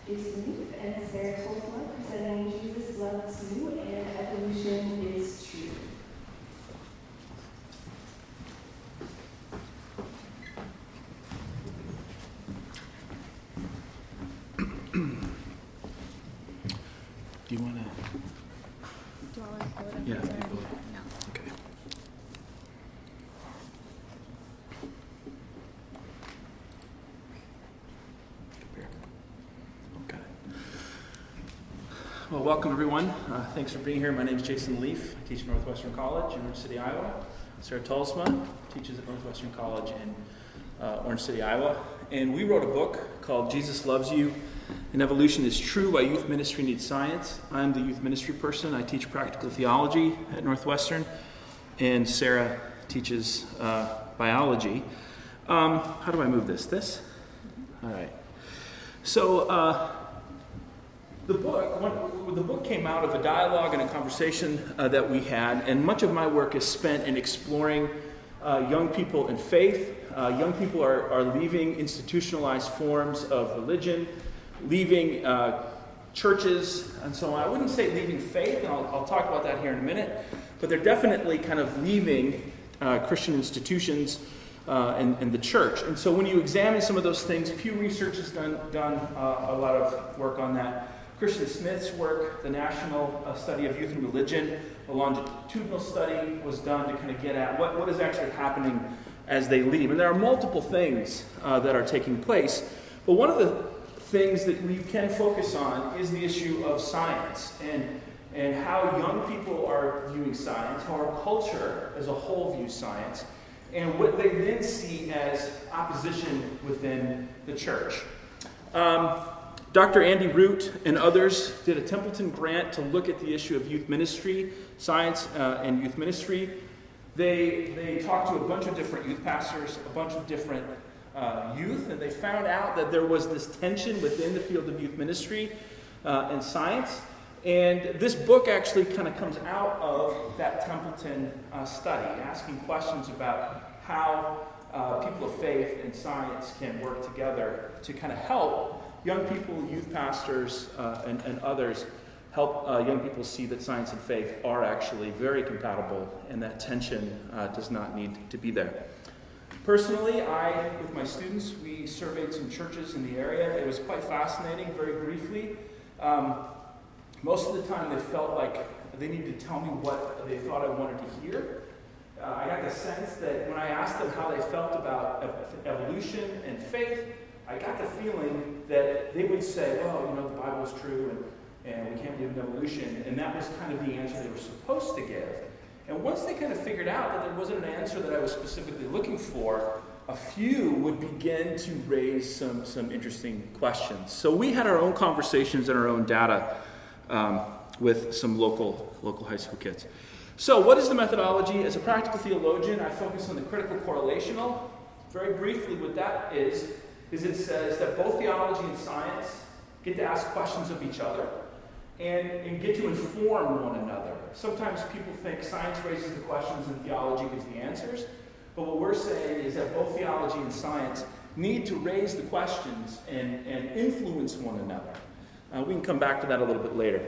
Jason Leaf and Sarah Tolsma presenting Jesus Loves You and Evolution is True. Do you want to? Do I want to hold up? Yeah, Sorry. you go. No. Okay. Okay. Well, welcome everyone. Thanks for being here. My name is Jason Leaf. I teach at Northwestern College in Orange City, Iowa. Sarah Tolsma teaches at Northwestern College in Orange City, Iowa. And we wrote a book called Jesus Loves You and Evolution is True Why Youth Ministry Needs Science. I'm the youth ministry person. I teach practical theology at Northwestern. And Sarah teaches biology. How do I move this? This? All right. So the book came out of a dialogue and a conversation that we had, and much of my work is spent in exploring young people in faith. Young people are leaving institutionalized forms of religion, leaving churches, and so on. I wouldn't say leaving faith, and I'll talk about that here in a minute, but they're definitely kind of leaving Christian institutions and the church. And so when you examine some of those things, Pew Research has done a lot of work on that. Christian Smith's work, the National Study of Youth and Religion, a longitudinal study was done to kind of get at what is actually happening as they leave. And there are multiple things that are taking place. But one of the things that we can focus on is the issue of science and how young people are viewing science, how our culture as a whole views science, and what they then see as opposition within the church. Dr. Andy Root and others did a Templeton grant to look at the issue of youth ministry, science and youth ministry. They talked to a bunch of different youth pastors, a bunch of different youth, and they found out that there was this tension within the field of youth ministry and science. And this book actually kind of comes out of that Templeton study, asking questions about how people of faith and science can work together to kind of help young people, youth pastors, and others help young people see that science and faith are actually very compatible and that tension does not need to be there. Personally, with my students, we surveyed some churches in the area. It was quite fascinating, very briefly. Most of the time they felt like they needed to tell me what they thought I wanted to hear. I got the sense that when I asked them how they felt about evolution and faith, I got the feeling that they would say, well, the Bible is true and we can't believe in evolution. And that was kind of the answer they were supposed to give. And once they kind of figured out that there wasn't an answer that I was specifically looking for, a few would begin to raise some interesting questions. So we had our own conversations and our own data with some local high school kids. So what is the methodology? As a practical theologian, I focus on the critical correlational. Very briefly, what that is it says that both theology and science get to ask questions of each other and get to inform one another. Sometimes people think science raises the questions and theology gives the answers, but what we're saying is that both theology and science need to raise the questions and influence one another. We can come back to that a little bit later.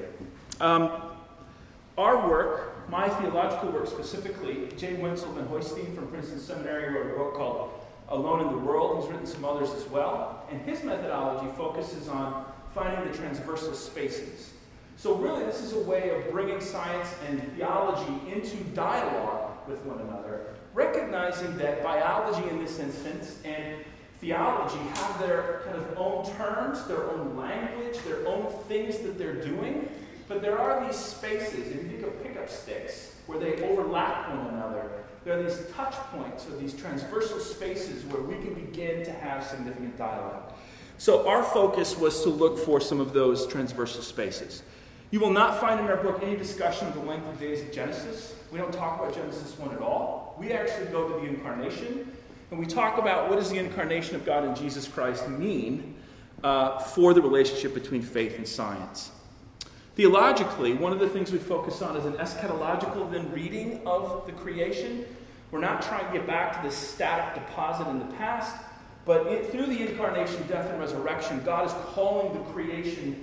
Our work, my theological work specifically, Jay Winsel Van Hoystein from Princeton Seminary wrote a book called Alone in the World. He's written some others as well. And his methodology focuses on finding the transversal spaces. So really, this is a way of bringing science and theology into dialogue with one another, recognizing that biology in this instance and theology have their kind of own terms, their own language, their own things that they're doing, but there are these spaces, if you think of pickup sticks, where they overlap one another. There are these touch points or these transversal spaces where we can begin to have significant dialogue. So our focus was to look for some of those transversal spaces. You will not find in our book any discussion of the length of days of Genesis. We don't talk about Genesis 1 at all. We actually go to the incarnation, and we talk about what does the incarnation of God in Jesus Christ mean for the relationship between faith and science. Theologically, one of the things we focus on is an eschatological then reading of the creation. We're not trying to get back to this static deposit in the past, But through the incarnation, death, and resurrection, God is calling the creation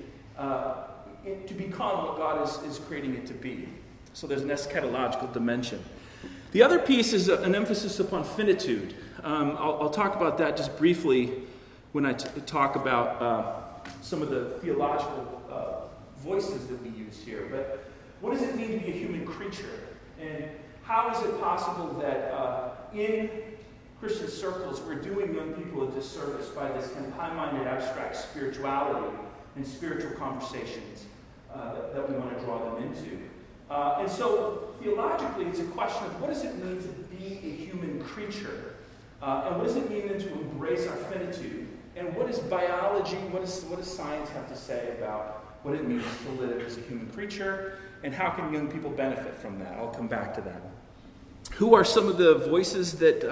to become what God is creating it to be. So there's an eschatological dimension. The other piece is an emphasis upon finitude. I'll talk about that just briefly when I talk about some of the theological voices that we use here. But what does it mean to be a human creature? And how is it possible that in Christian circles we're doing young people a disservice by this kind of high-minded abstract spirituality and spiritual conversations that we want to draw them into? And so theologically it's a question of what does it mean to be a human creature? And what does it mean then to embrace our finitude? And what is biology, what does science have to say about what it means to live as a human creature? And how can young people benefit from that? I'll come back to that. Who are some of the voices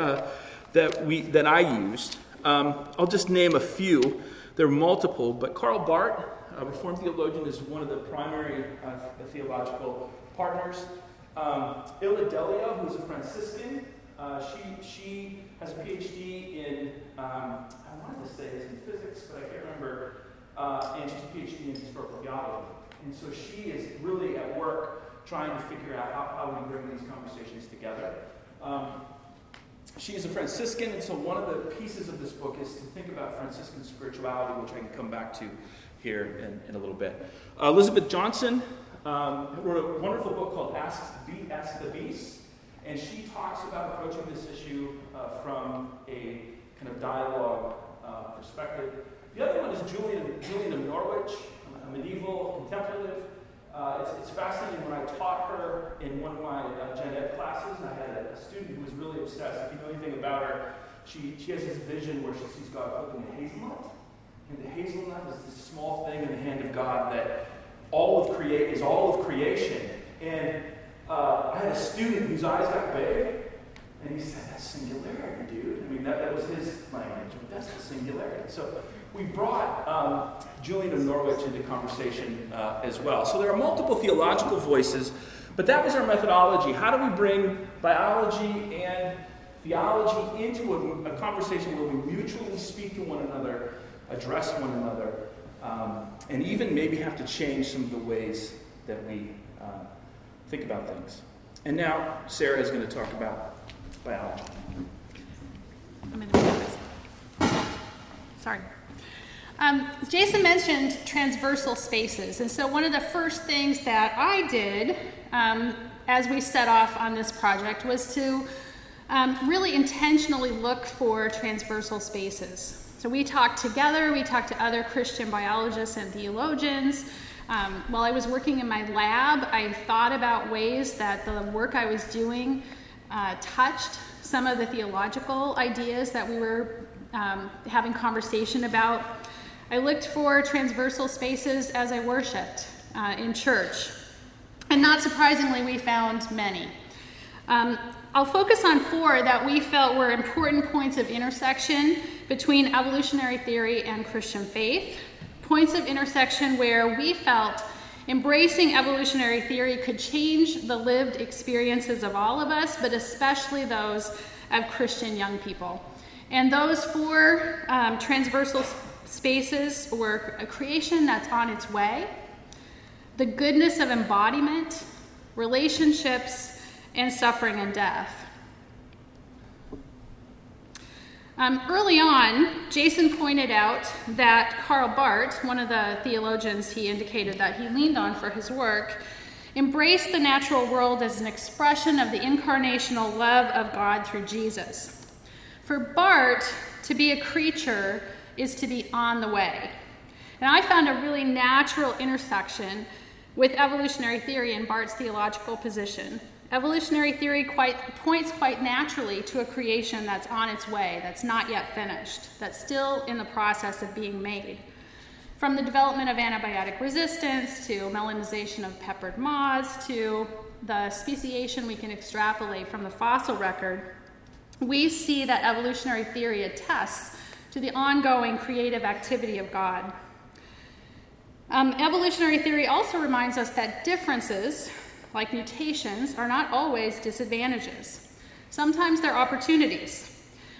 that I used? I'll just name a few. There are multiple, but Karl Barth, a Reformed theologian, is one of the primary theological partners. Illa Delia, who's a Franciscan, she has a PhD in, I wanted to say it's in physics, but I can't remember, and she's a PhD in historical theology. And so she is really at work trying to figure out how we bring these conversations together. She is a Franciscan, and so one of the pieces of this book is to think about Franciscan spirituality, which I can come back to here in a little bit. Elizabeth Johnson wrote a wonderful book called Ask the Beast, and she talks about approaching this issue from a kind of dialogue perspective. The other one is Julian of Norwich, a medieval contemplative. It's fascinating. When I taught her in one of my gen ed classes, I had a student who was really obsessed. If you know anything about her, she has this vision where she sees God holding a hazelnut. And the hazelnut is this small thing in the hand of God that is all of creation. And I had a student whose eyes got big, and he said, "That's singularity, dude." I mean, that was his language. That's the singularity. So we brought Julian of Norwich into conversation as well. So there are multiple theological voices, but that was our methodology. How do we bring biology and theology into a conversation where we mutually speak to one another, address one another, and even maybe have to change some of the ways that we think about things. And now Sarah is going to talk about biology. I'm going to do this. Sorry. Jason mentioned transversal spaces, and so one of the first things that I did as we set off on this project was to really intentionally look for transversal spaces. So we talked together, we talked to other Christian biologists and theologians. While I was working in my lab, I thought about ways that the work I was doing touched some of the theological ideas that we were having conversation about. I looked for transversal spaces as I worshiped in church. And not surprisingly, we found many. I'll focus on 4 that we felt were important points of intersection between evolutionary theory and Christian faith. Points of intersection where we felt embracing evolutionary theory could change the lived experiences of all of us, but especially those of Christian young people. And those 4 transversal spaces were a creation that's on its way, the goodness of embodiment, relationships, and suffering and death. Early on, Jason pointed out that Karl Barth, one of the theologians he indicated that he leaned on for his work, embraced the natural world as an expression of the incarnational love of God through Jesus. For Barth, to be a creature is to be on the way. And I found a really natural intersection with evolutionary theory and Barth's theological position. Evolutionary theory points quite naturally to a creation that's on its way, that's not yet finished, that's still in the process of being made. From the development of antibiotic resistance to melanization of peppered moths to the speciation we can extrapolate from the fossil record, we see that evolutionary theory attests to the ongoing creative activity of God. Evolutionary theory also reminds us that differences, like mutations, are not always disadvantages. Sometimes they're opportunities.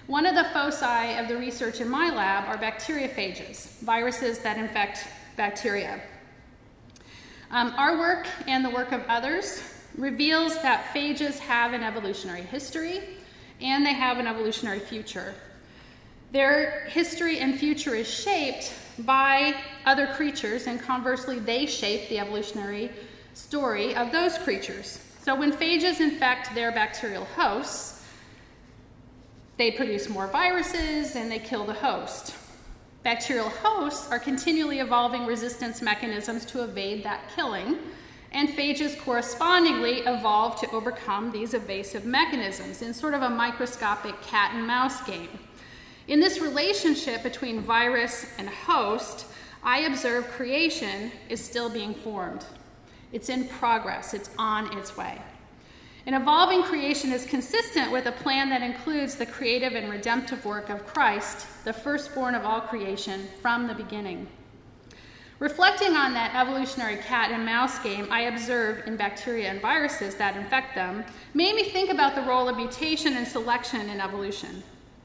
One of the foci of the research in my lab are bacteriophages, viruses that infect bacteria. Our work and the work of others reveals that phages have an evolutionary history and they have an evolutionary future. Their history and future is shaped by other creatures, and conversely, they shape the evolutionary story of those creatures. So when phages infect their bacterial hosts, they produce more viruses and they kill the host. Bacterial hosts are continually evolving resistance mechanisms to evade that killing, and phages correspondingly evolve to overcome these evasive mechanisms in sort of a microscopic cat and mouse game. In this relationship between virus and host, I observe creation is still being formed. It's in progress, it's on its way. An evolving creation is consistent with a plan that includes the creative and redemptive work of Christ, the firstborn of all creation, from the beginning. Reflecting on that evolutionary cat and mouse game I observe in bacteria and viruses that infect them made me think about the role of mutation and selection in evolution.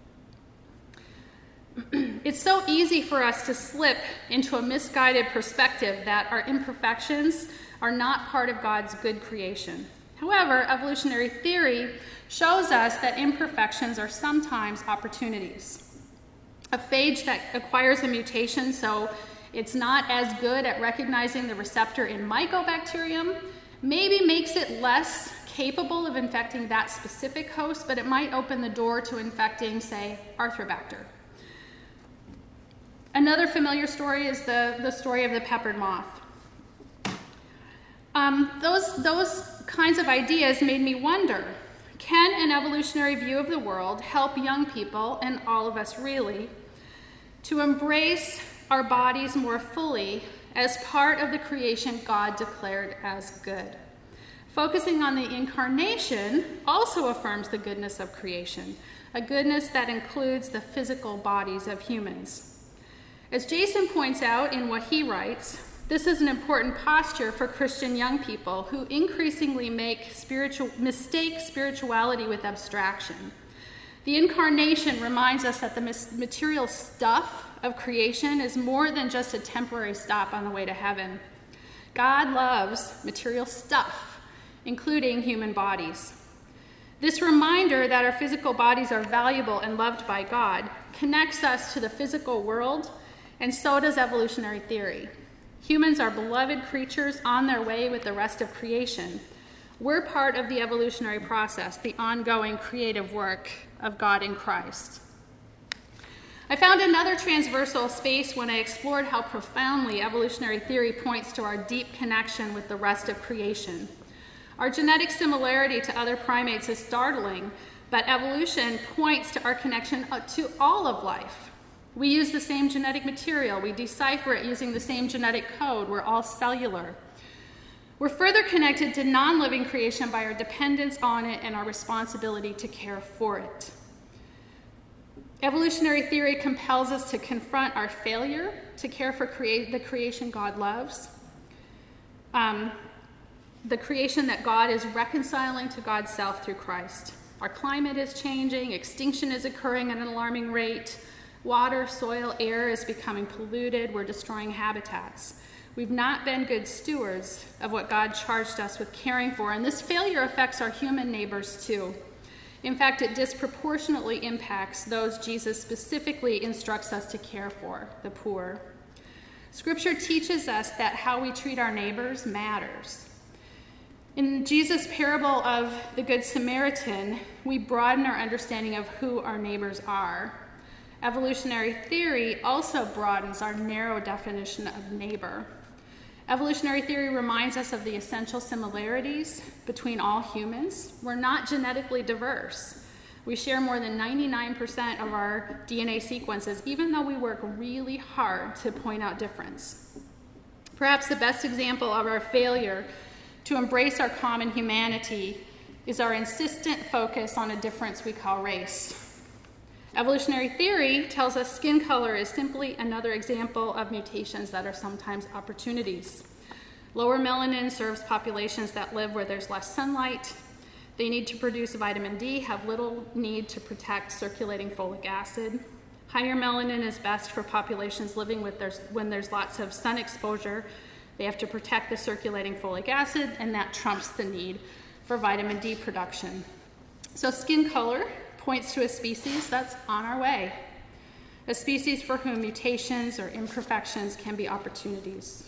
It's so easy for us to slip into a misguided perspective that our imperfections are not part of God's good creation. However, evolutionary theory shows us that imperfections are sometimes opportunities. A phage that acquires a mutation so it's not as good at recognizing the receptor in Mycobacterium maybe makes it less capable of infecting that specific host, but it might open the door to infecting, say, Arthrobacter. Another familiar story is the story of the peppered moth. Those kinds of ideas made me wonder, can an evolutionary view of the world help young people, and all of us really, to embrace our bodies more fully as part of the creation God declared as good? Focusing on the incarnation also affirms the goodness of creation, a goodness that includes the physical bodies of humans. As Jason points out in what he writes, this is an important posture for Christian young people who increasingly mistake spirituality with abstraction. The incarnation reminds us that the material stuff of creation is more than just a temporary stop on the way to heaven. God loves material stuff, including human bodies. This reminder that our physical bodies are valuable and loved by God connects us to the physical world, and so does evolutionary theory. Humans are beloved creatures on their way with the rest of creation. We're part of the evolutionary process, the ongoing creative work of God in Christ. I found another transversal space when I explored how profoundly evolutionary theory points to our deep connection with the rest of creation. Our genetic similarity to other primates is startling, but evolution points to our connection to all of life. We use the same genetic material. We decipher it using the same genetic code. We're all cellular. We're further connected to non-living creation by our dependence on it and our responsibility to care for it. Evolutionary theory compels us to confront our failure to care for the creation God loves, the creation that God is reconciling to God's self through Christ. Our climate is changing. Extinction is occurring at an alarming rate. Water, soil, air is becoming polluted. We're destroying habitats. We've not been good stewards of what God charged us with caring for, and this failure affects our human neighbors too. In fact, it disproportionately impacts those Jesus specifically instructs us to care for, the poor. Scripture teaches us that how we treat our neighbors matters. In Jesus' parable of the Good Samaritan, we broaden our understanding of who our neighbors are. Evolutionary theory also broadens our narrow definition of neighbor. Evolutionary theory reminds us of the essential similarities between all humans. We're not genetically diverse. We share more than 99% of our DNA sequences, even though we work really hard to point out difference. Perhaps the best example of our failure to embrace our common humanity is our insistent focus on a difference we call race. Evolutionary theory tells us skin color is simply another example of mutations that are sometimes opportunities. Lower melanin serves populations that live where there's less sunlight. They need to produce vitamin D, have little need to protect circulating folic acid. Higher melanin is best for populations living when there's lots of sun exposure. They have to protect the circulating folic acid, and that trumps the need for vitamin D production. So skin color points to a species that's on our way, a species for whom mutations or imperfections can be opportunities.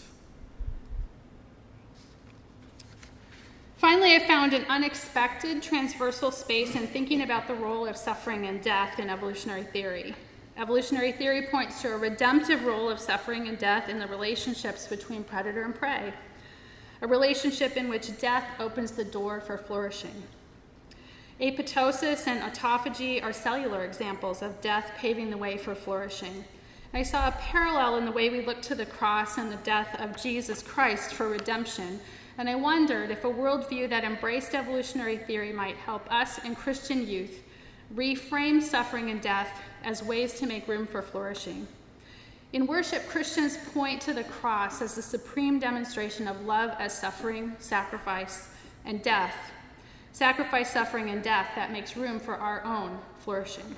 Finally, I found an unexpected transversal space in thinking about the role of suffering and death in evolutionary theory. Evolutionary theory points to a redemptive role of suffering and death in the relationships between predator and prey, a relationship in which death opens the door for flourishing. Apoptosis and autophagy are cellular examples of death paving the way for flourishing. I saw a parallel in the way we look to the cross and the death of Jesus Christ for redemption, and I wondered if a worldview that embraced evolutionary theory might help us and Christian youth reframe suffering and death as ways to make room for flourishing. In worship, Christians point to the cross as the supreme demonstration of love as suffering, sacrifice, and death. Sacrifice, suffering, and death that makes room for our own flourishing.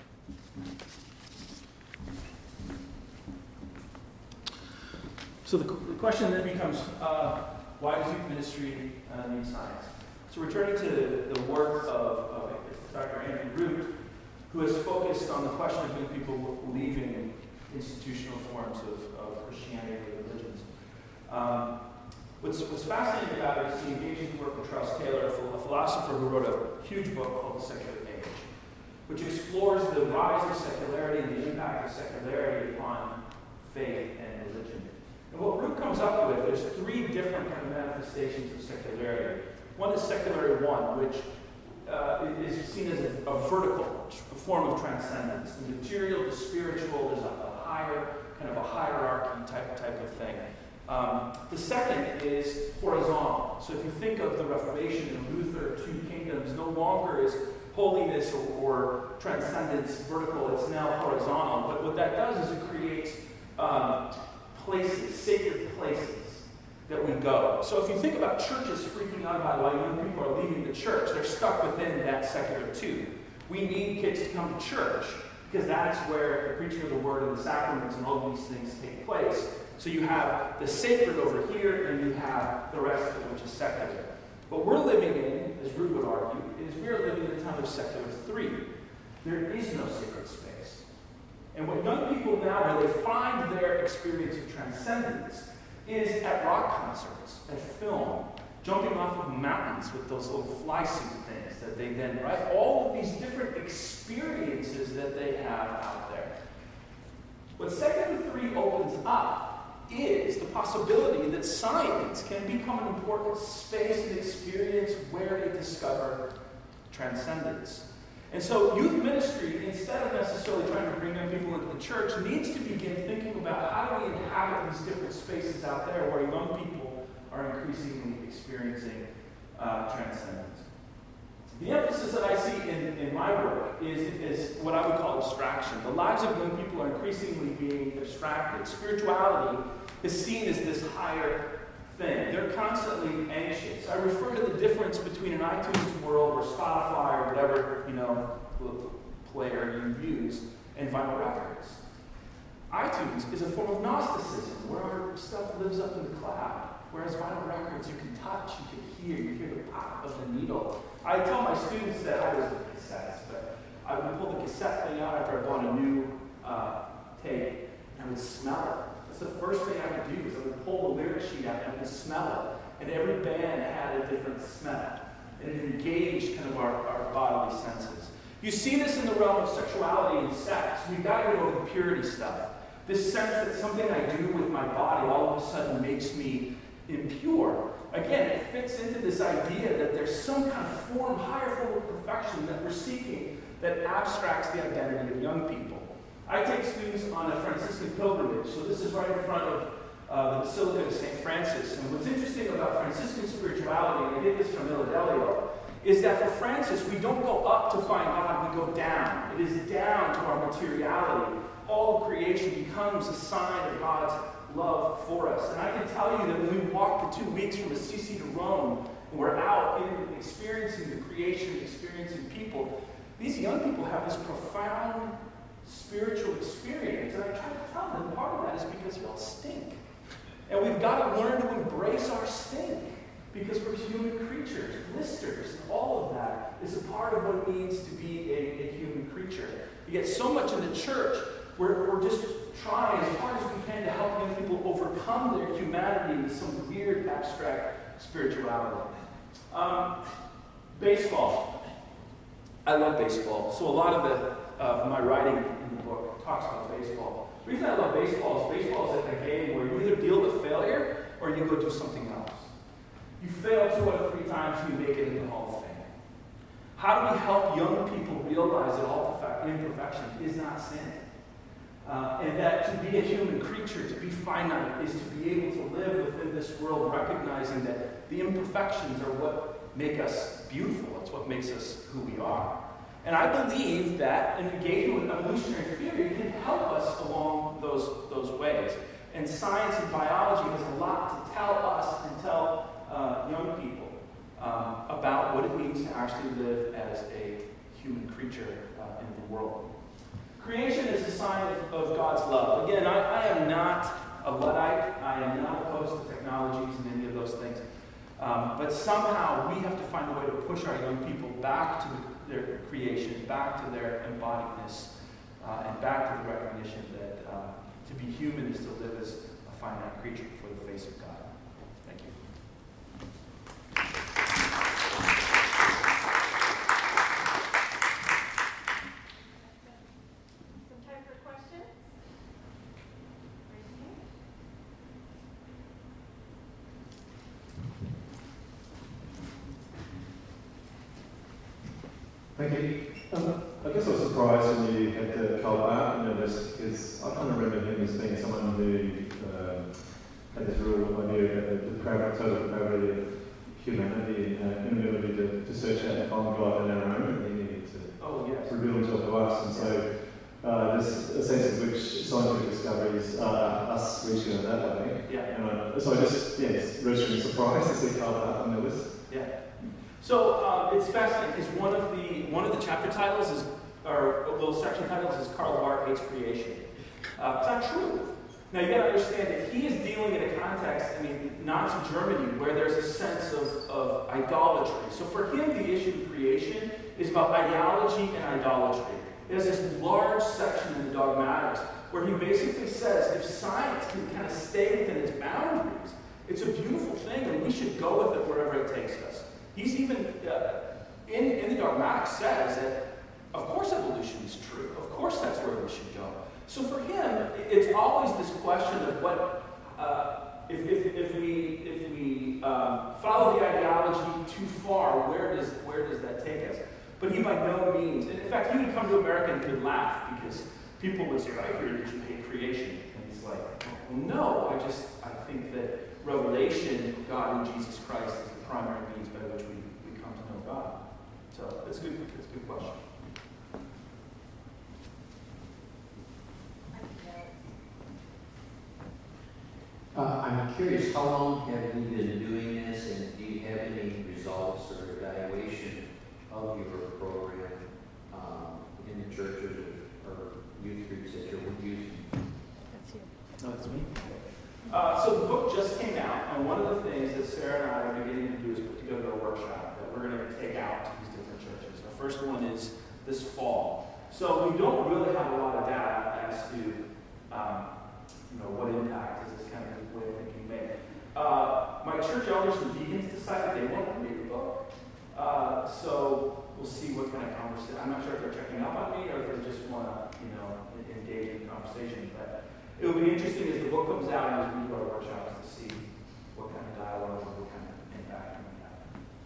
So the question then becomes, why does youth ministry need science? So returning to the work of Dr. Andrew Root, who has focused on the question of young people leaving institutional forms of Christianity and religions. What's fascinating about it is the engaging work of Charles Taylor, a philosopher who wrote a huge book called The Secular Age, which explores the rise of secularity and the impact of secularity upon faith and religion. And what Root comes up with, there's three different kind of manifestations of secularity. One is secularity one, which is seen as a vertical form of transcendence. The material, the spiritual, there's a higher, kind of a hierarchy type of thing. The second is horizontal. So if you think of the Reformation and Luther, two kingdoms, no longer is holiness or transcendence vertical, it's now horizontal. But what that does is it creates places, sacred places that we go. So if you think about churches freaking out about why young people are leaving the church, they're stuck within that secular tube. We need kids to come to church because that's where the preaching of the word and the sacraments and all of these things take place. So you have the sacred over here, and you have the rest of it, which is secular. What we're living in, as Root would argue, is we're living in a time of secular 3. There is no sacred space. And what young people now, where they find their experience of transcendence, is at rock concerts, at film, jumping off of mountains with those little fly suit things that they then, right? All of these different experiences that they have out there. What Secular 3 opens up is the possibility that science can become an important space and experience where they discover transcendence. And so youth ministry, instead of necessarily trying to bring young people into the church, needs to begin thinking about how do we inhabit these different spaces out there where young people are increasingly experiencing transcendence. The emphasis that I see in my work is what I would call abstraction. The lives of young people are increasingly being abstracted. Spirituality is seen as this higher thing. They're constantly anxious. I refer to the difference between an iTunes world or Spotify or whatever, player you use and vinyl records. iTunes is a form of Gnosticism where our stuff lives up in the cloud. Whereas vinyl records, you can touch, you hear the pop of the needle. I tell my students that I was with cassettes, but I would pull the cassette thing out after I bought a new tape, and I would smell it. That's the first thing I would do, is I would pull the lyric sheet out and I would smell it. And every band had a different smell. And it engaged kind of our bodily senses. You see this in the realm of sexuality and sex. We've got to get over the purity stuff. This sense that something I do with my body all of a sudden makes me impure. Again, it fits into this idea that there's some kind of form, higher form of perfection that we're seeking that abstracts the identity of young people. I take students on a Franciscan pilgrimage, so this is right in front of the Basilica of St. Francis. And what's interesting about Franciscan spirituality, and I get this from Illadelio, is that for Francis, we don't go up to find God, we go down. It is down to our materiality. All of creation becomes a sign of God's love for us. And I can tell you that when we walk for 2 weeks from Assisi to Rome, and we're out in experiencing the creation creation, experiencing people, these young people have this profound spiritual experience. And I try to tell them part of that is because y'all stink. And we've got to learn to embrace our stink because we're human creatures. Blisters and all of that is a part of what it means to be a human creature. You get so much in the church where we're just trying as hard as we can to help young people overcome their humanity with some weird abstract spirituality. Baseball. I love baseball. So a lot of my writing in the book talks about baseball. The reason I love baseball is a game where you either deal with failure or you go do something else. You fail 2 out of 3 times, you make it in the Hall of Fame. How do we help young people realize that all imperfection is not sin? And that to be a human creature, to be finite, is to be able to live within this world, recognizing that the imperfections are what make us beautiful. It's what makes us who we are. And I believe that an engagement with evolutionary theory can help us along those ways. And science and biology has a lot to tell us and tell young people about what it means to actually live as a human creature in the world. Creation is a sign of God's love. Again, I am not a Luddite. I am not opposed to technologies and any of those things. But somehow we have to find a way to push our young people back to their creation, back to their embodiedness, and back to the recognition that to be human is to live as a finite creature before the face of God. Thank you. Some time for questions? Raise your hand. Thank you. I guess I was surprised when you had the Karl Barth list because I kind of remember him as being someone who had this real idea about the total depravity of humanity and inability to search out and find God in our own, and he needed to reveal himself to us. And so there's a sense in which scientific discoveries are us reaching out that way. Yeah. And so I just, it's registering surprise to see Karl Barth on the list. Yeah. So it's fascinating because one of the chapter titles or little section titles is Karl Barth Hates Creation. It's not true. Now you got to understand that he is dealing in a context, Nazi Germany, where there's a sense of idolatry. So for him, the issue of creation is about ideology and idolatry. There's this large section in the Dogmatics where he basically says if science can kind of stay within its boundaries, it's a beautiful thing and we should go with it wherever it takes us. He's even, in the Dogmatics, says that, of course evolution is true. Of course that's where we should go. So for him, it's always this question of what, if we follow the ideology too far, where does that take us? But he by no means, in fact, he would come to America and he would laugh because people would say, I hear that you hate creation. And he's like, well, no, I think that revelation of God in Jesus Christ is the primary means by which we come to know God. So it's a good question. I'm curious, how long have you been doing this, and do you have any results or evaluation of your program in the churches or youth groups that you're using? That's you. No, that's me. So the book just came out, and one of the things that Sarah and I are beginning to do is put together a workshop that we're going to take out to these different churches. Our first one is this fall. So we don't really have a lot of data as to what impact is this kind of way of thinking made. My church elders and deacons decided they want to read the book. So we'll see what kind of conversation. I'm not sure if they're checking up on me or if they just want to, engage in conversation. But it will be interesting as the book comes out and as we do our workshops to see what kind of dialogue and what kind of impact we have.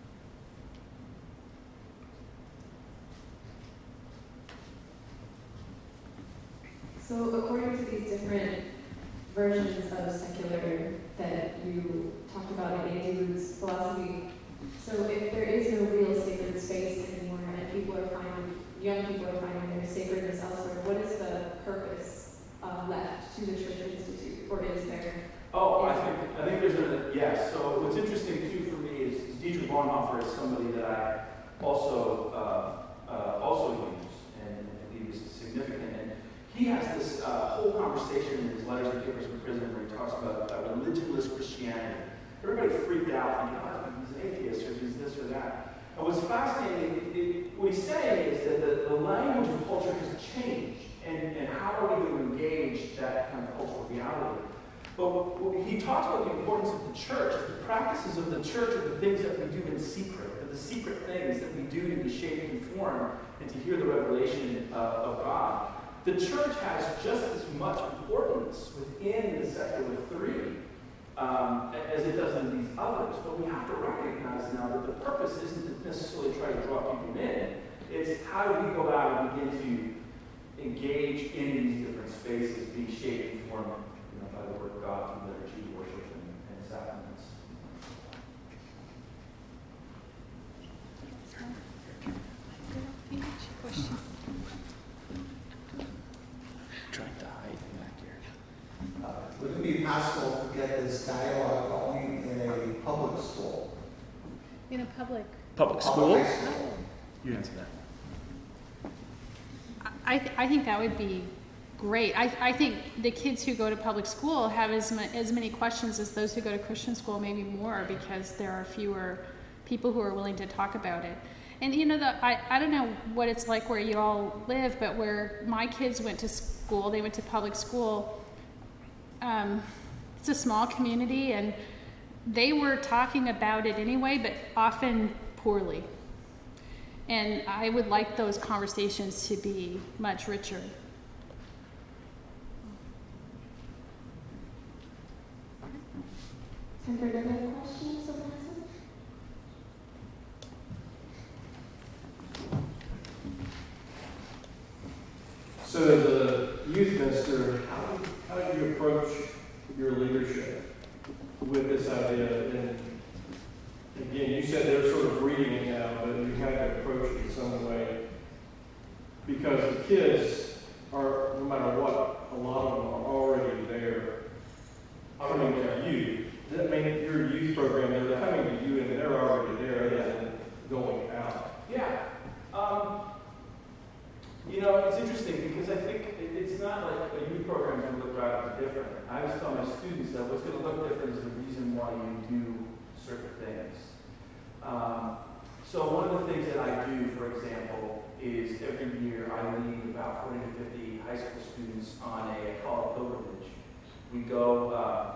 So according to these different versions of secular that you talked about in A.D. Luke's philosophy, so if there is no real sacred space anymore and young people are finding their sacredness elsewhere, what is the purpose left to the Church Institute, or is there? Oh, I think there's yes. So what's interesting too for me is Dietrich Bonhoeffer is somebody that also used, and I believe is significant. And he has this whole conversation in his letters and papers from prison where he talks about religionless Christianity. Everybody freaked out, thinking, oh, he's an atheist, or he's this or that. And what's fascinating, what he's saying is that the language of culture has changed, and how are we going to engage that kind of cultural reality? But he talks about the importance of the church, the practices of the church are the things that we do in secret, the secret things that we do to be shaped and formed and to hear the revelation of God. The church has just as much importance within the secular three as it does in these others. But we have to recognize now that the purpose isn't to necessarily try to draw people in. It's how do we go out and begin to engage in these different spaces, being shaped and formed by the Word of God through liturgy, worship, and sacraments. Trying to hide back here. Would it be possible to get this dialogue going in a public school? In a public. Public school? High school? You answer that. I think that would be great. I think the kids who go to public school have as many questions as those who go to Christian school, maybe more, because there are fewer people who are willing to talk about it. And I don't know what it's like where you all live, but where my kids went to school, they went to public school. It's a small community, and they were talking about it anyway, but often poorly. And I would like those conversations to be much richer. Time for another question, someone has it? So as a youth minister, how do you approach your leadership with this idea? And again, you said they're sort of reading it now, but you have to approach it in some way. Because the kids are, no matter what, a lot of them are already there coming to you. Does that mean that your youth program, they're coming to you and they're already there and going out? Yeah. It's interesting because I think it's not like a youth program is going to look radically different. I always tell my students that what's going to look different is the reason why you do certain things. So one of the things that I do, for example, is every year I lead about 40 to 50 high school students on a college pilgrimage. We go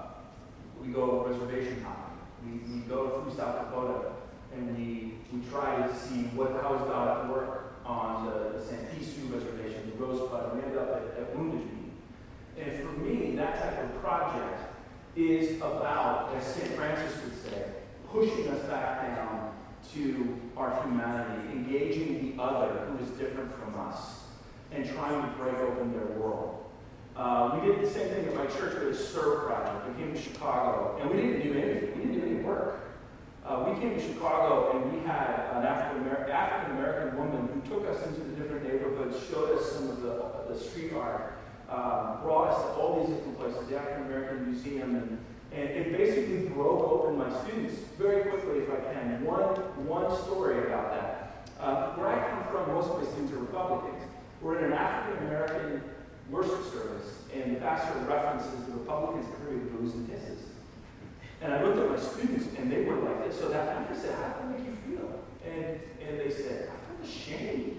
reservation hopping. We go through South Dakota and we try to see how is God at work on the Santee Sioux Reservation, the Rosebud. We end up at Wounded Knee. And for me, that type of project is about, as St. Francis would say, pushing us back down to our humanity, engaging the other who is different from us, and trying to break open their world. We did the same thing at my church with a STIR project. We came to Chicago, and we didn't do anything. We didn't do any work. We came to Chicago, and we had an African-American woman who took us into the different neighborhoods, showed us some of the street art, brought us to all these different places, the African-American Museum, and it basically broke open my students very quickly, if I can. One story about that. Where I come from, most of my students are Republicans. We're in an African-American worship service, and the pastor references the Republicans' theory of booze and kisses. And I looked at my students, and they were like this. So that night I said, how did that make you feel? And they said, I felt ashamed.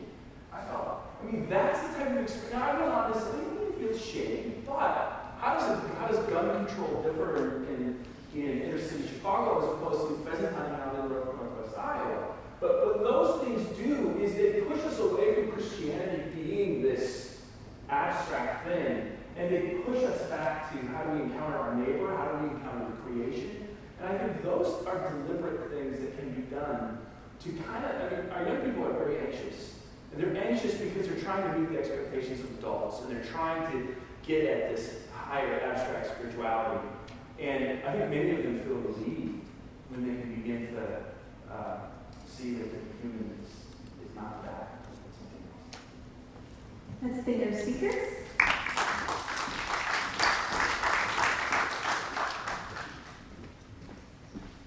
That's the type of experience. Now, I know honestly, I really feel shame, but how does gun control differ in inner city Chicago as opposed to pheasant hunting out in northwest Iowa? But what those things do is they push us away from Christianity being this abstract thing, and they push us back to how do we encounter our neighbor, how do we encounter the creation. And I think those are deliberate things that can be done to our young people are very anxious. And they're anxious because they're trying to meet the expectations of adults, and they're trying to get at this higher abstract spirituality. And I think many of them feel relieved when they can begin to see that the human is not that, it's something else. Let's thank our speakers.